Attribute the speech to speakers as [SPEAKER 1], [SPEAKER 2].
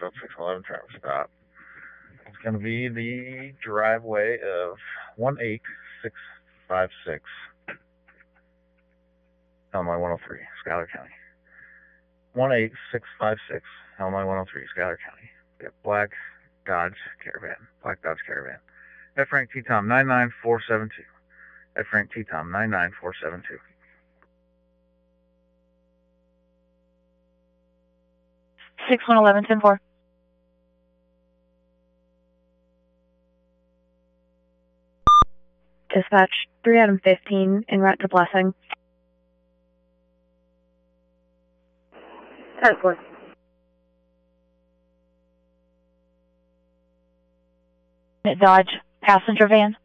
[SPEAKER 1] South 611 traffic stop. It's going to be the driveway of 18656, Illinois 103, Schuyler County. 18656, Illinois 103, Schuyler County. We got black Dodge Caravan. F rank T-Tom 99472. F rank T-Tom 99472.
[SPEAKER 2] 6111-10-4. Dispatch 3 Adam 15 en route to Blessing. 10-4. Dodge passenger van.